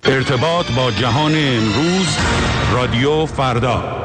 ارتباط با جهان امروز، رادیو فردا.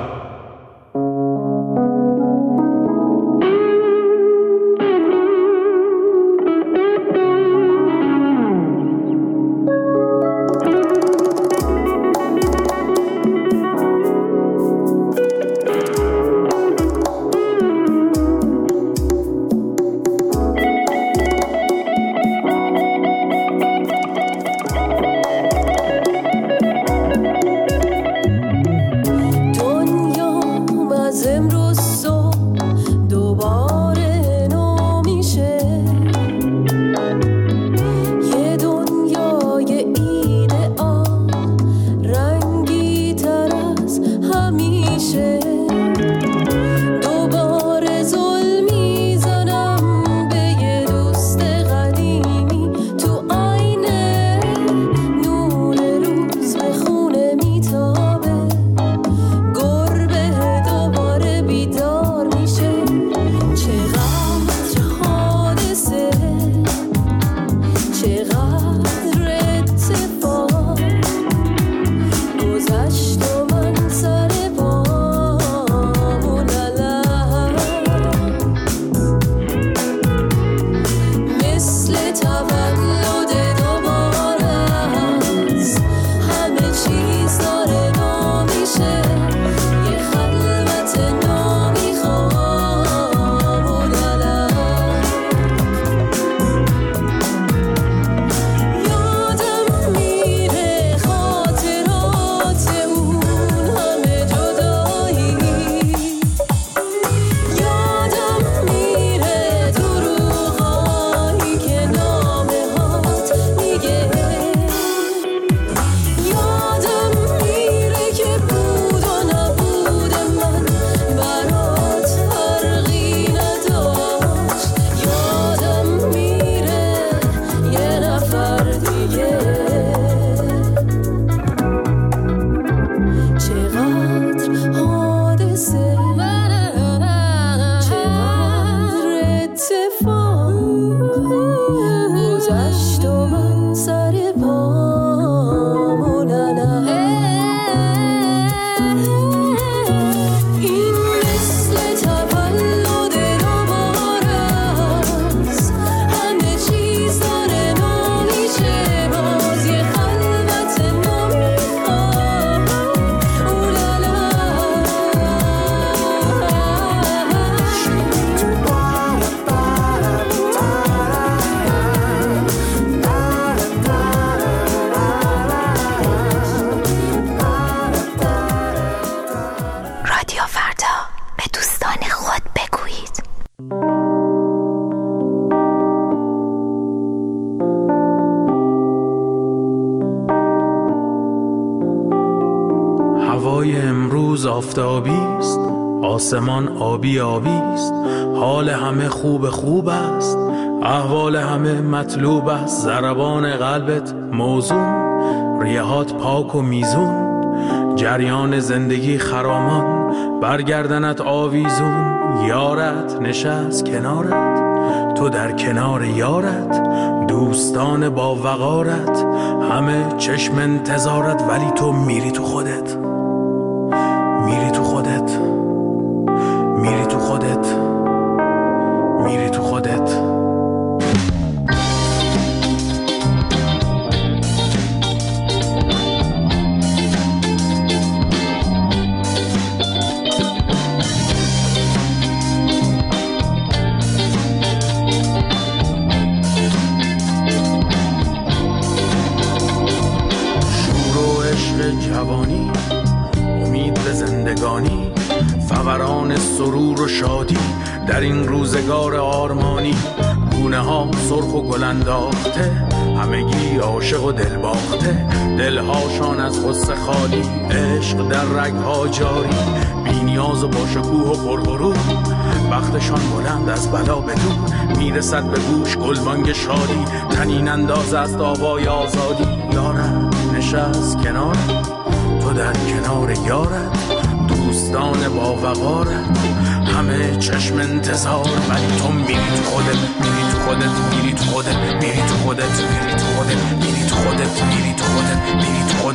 هوای امروز آفتابی است، آسمان آبی آبی است، حال همه خوب است، احوال همه مطلوب است، ضربان قلبت موزون، ریهات پاک و میزون، جریان زندگی خرامان، برگردنت آویزون، یارت نشست کنارت، تو در کنار یارت، دوستان با وقارت، همه چشم انتظارت، ولی تو میری تو خودت، میری تو خودت، میری تو خودت، میری تو خودت. جوانی، امید به زندگانی، فوران سرور و شادی در این روزگار آرمانی، گونه ها سرخ و گل انداخته، همگی عاشق و دل باخته، دلهاشان از غصه خالی، عشق در رگها جاری، بی نیاز و با شکوه و پرغرور، بختشان بلند از بلا به دور، میرسد به گوش گلبانگ شادی، طنین انداز است آوای آزادی، یارت نشست کنار، تو در کنار یارت، دوستان با وقارت، همه چشم انتظار، ولی تو میری تو خودت، میری تو خودت، میری تو خودت، میری تو خودت، میری تو خودت، میری تو خودت، میری تو خودت، میری تو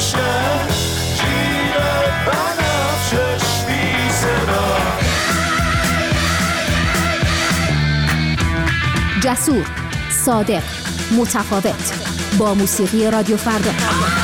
گوشه جیب بنفشش بی صدا. جسور، صادق، متفاوت، با موسیقی رادیو فردا.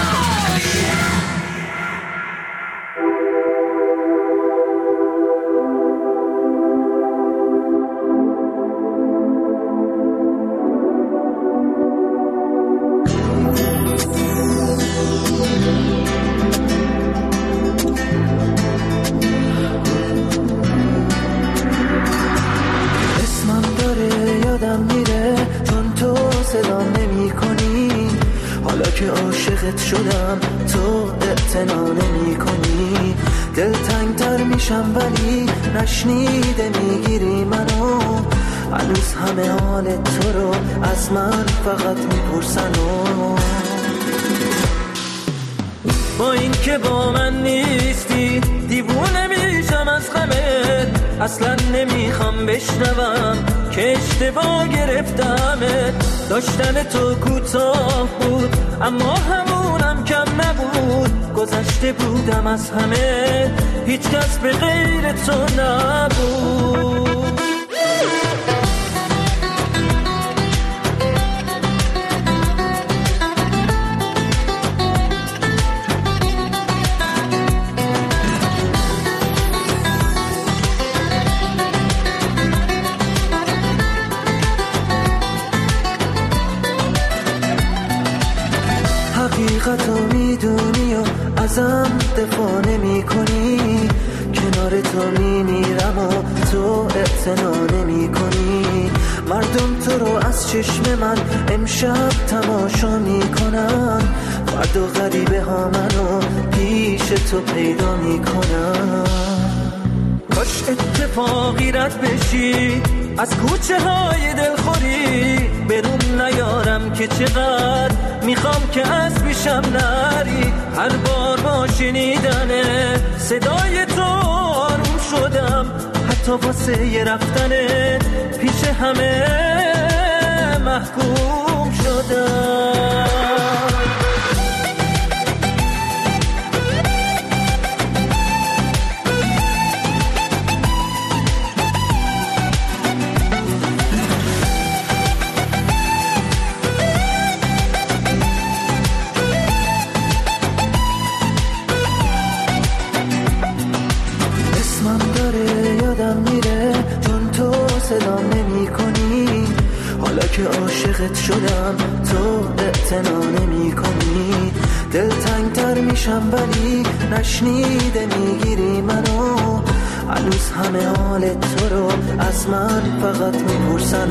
شدم تو اعتنا نمی کنی، دلتنگتر میشم ولی نشنیده میگیری منو، هنوز همه حال تو رو از من فقط میپرسن با این که با من نیستی دیوونه میشم از غمت، اصلا نمیخوام بشنوم که اشتباه گرفتمت، داشتن تو کوتاه بود اما همونم کم نبود، گذشته بودم از همه هیچ کس به غیر تو نبود. حقیقتو میدونی و ازم دفاع نمی کنی، کنار تو میمیرم و تو اعتنا نمی کنی، مردم تو رو از چشم من امشب تماشا میکنن، فردا غریبه ها منو پیش تو پیدا میکنن. کاش اتفاقی رد بشی از کوچه های دلخوری، برون نیارم که چقدر میخوام که از پیشم نری، هر بار با شنیدن صدای تو آروم شدم، حتی واسه یه رفتن پیش همه محکوم شدم. صدام نمی کنی، حالا که عاشقت شدم تو اعتنا نمی کنی، دلتنگتر میشم ولی نشنیده میگیری منو، هنوز همه حال تو رو از من فقط میپرسن.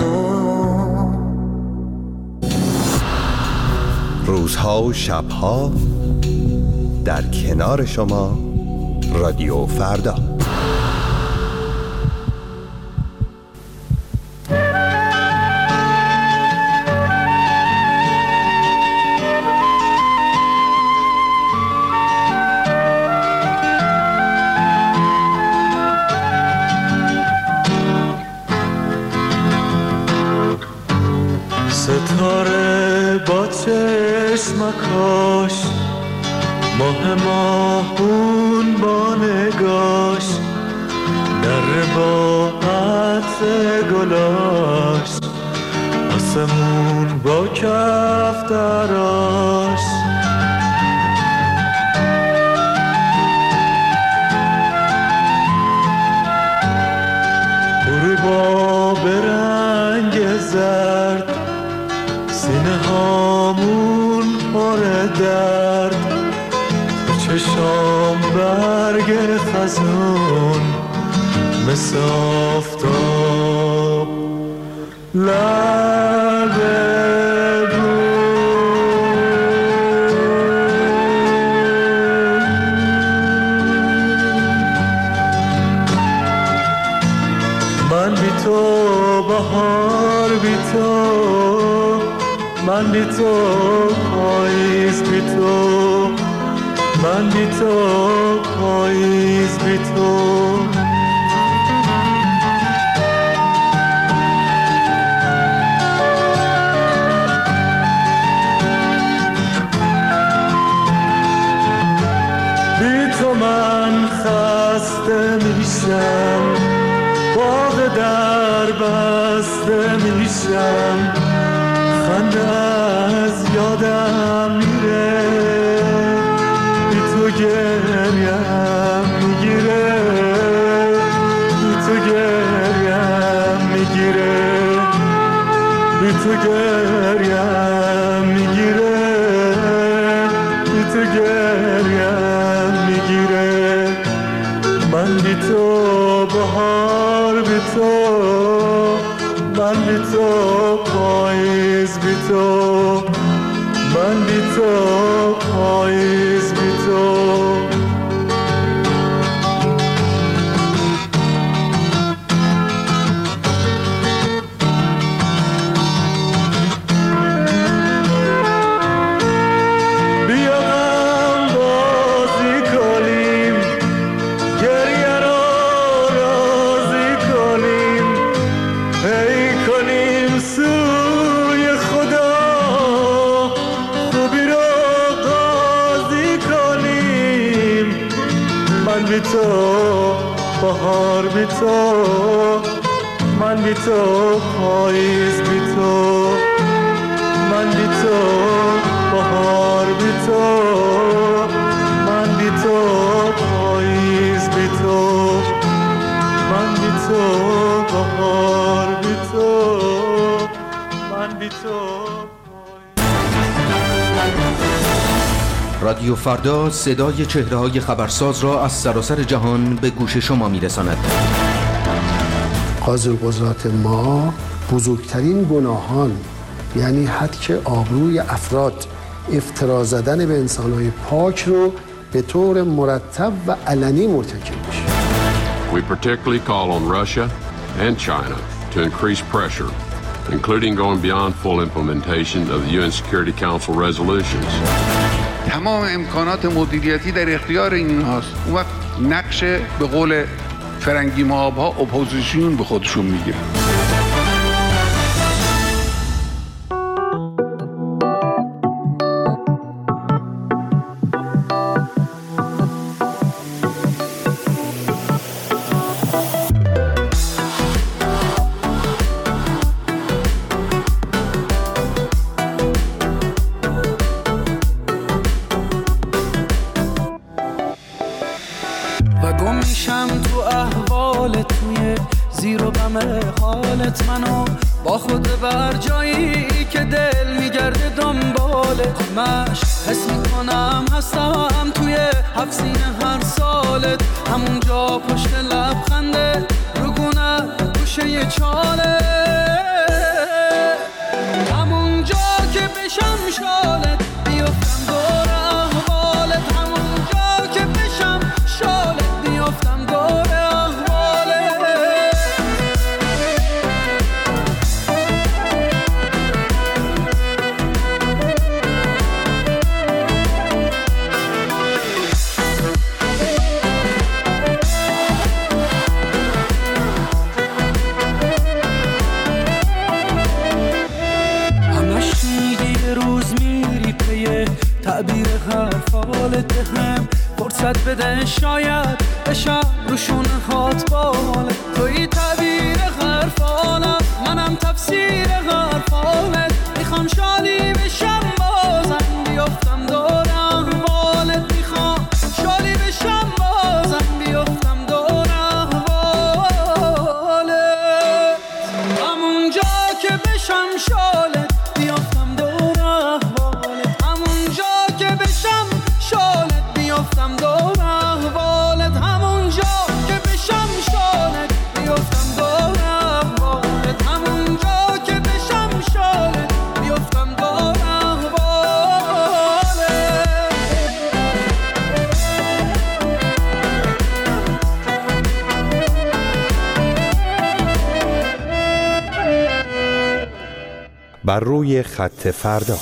روزها و شبها در کنار شما رادیو فردا. ستاره با چشمکاش، ماه ماهون با نگاش، در با عطر گلاش، آسمون با کفتراش، غروبا به رنگ زرد، سینه هامون پر درد، چشام برگ خزون مثل آفتاب لب من بی تو بهار بی تو، من بی تو پاییز بی تو، من بی تو پاییز بی تو. من خسته میشم، باغ در بسته میشم، خنده از یادم میره، بی تو گریم میگیره، بی تو گریم میگیره، بی تو گریم میگیره، بی تو گریم میگیره. من بی تو بهار، بی تو من، بی تو پاییز، بی تو من، بی تو پاییز، بی تو. بی تو بهار، بی تو من، بی تو پاییز، بی تو من، بی تو بهار، بی تو من، بی تو پاییز، بی تو من، بی تو بهار، بی تو من، بی تو. رادیو فردا صدای چهره‌های خبرساز را از سراسر جهان به گوش شما می‌رساند. قاضی‌القضات ما بزرگترین گناهان، یعنی حد آبروی افراد، افترا زدن به انسان‌های پاک رو به طور مرتب و علنی مرتکب میشه. We particularly call on Russia and China to increase pressure, including going beyond full implementation of the UN Security Council resolutions. تمام امکانات مدیریتی در اختیار این هاست. اون وقت نقش به قول فرنگی مابها اپوزیسیون به خودشون میگیرن. حالت منو با خود بر جایی که دل میگرده دنبالت، مش حس میکنم هستم توی حفظین هر سالت، همونجا پشت لبخنده رو گونت گوشه چاله، همونجا که بشم شالت بیفتم دور احوالت، همونجا که بشم شالت بیفتم دور تعبیر حرفالت هم فرصت بده، شاید بشم روشون هات بالت، توی تعبیر حرفالم منم تفسیر حرفالت، میخوام شالی بشم بازم بیفتم دور احوالت، میخوام شالی بشم بازم بیفتم دور احوالت، همونجا که بشم شالت بیفتم دور احوالت، همونجا که بشم شالت بیفتم دور احوالت، همونجا که بشم شالت بیفتم دور احوالت، همونجا که بشم شالت بیفتم دور احوالت. بر روی خط فردا.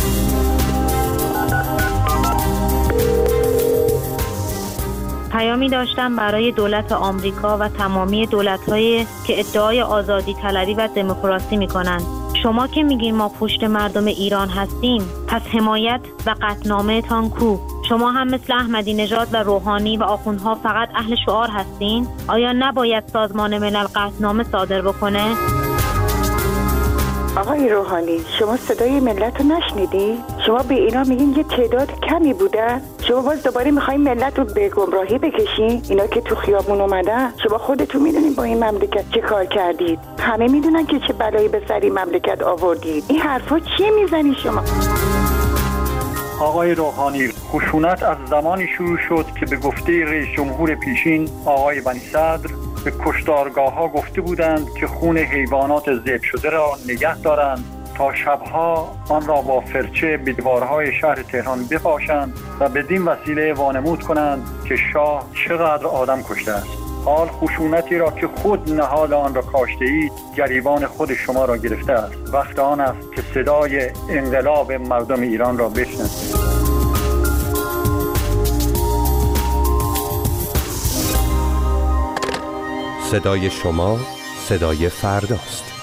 پیامی داشتم برای دولت آمریکا و تمامی دولت‌هایی که ادعای آزادی طلبی و دموکراسی می‌کنند. شما که میگین ما پشت مردم ایران هستیم، پس حمایت و قطعنامه تان کو؟ شما هم مثل احمدی نژاد و روحانی و آخوندها فقط اهل شعار هستین؟ آیا نباید سازمان ملل قطعنامه صادر بکنه؟ آقای روحانی، شما صدای ملت رو نشنیدی؟ شما به اینا میگین یه تعداد کمی بودن؟ شما باز دوباره میخواین ملت رو به گمراهی بکشین؟ اینا که تو خیابون اومدن، شما خودتون میدونین با این مملکت چه کار کردید. همه میدونن که چه بلایی به سر این مملکت آوردید. این حرفا چیه میزنی شما؟ آقای روحانی، خشونت از زمانی شروع شد که به گفته رئیس جمهور پیشین آقای بنی صدر به کشتارگاه‌ها گفته بودند که خون حیوانات ذبح شده را نگه دارند تا شبها آن را با فرچه به دیوارهای شهر تهران بپاشند و بدین وسیله وانمود کنند که شاه چقدر آدم کشته است. حال خشونتی را که خود نهال آن را کاشته اید گریبان خود شما را گرفته است. وقت آن است که صدای انقلاب مردم ایران را بشنوید. صدای شما صدای فرداست.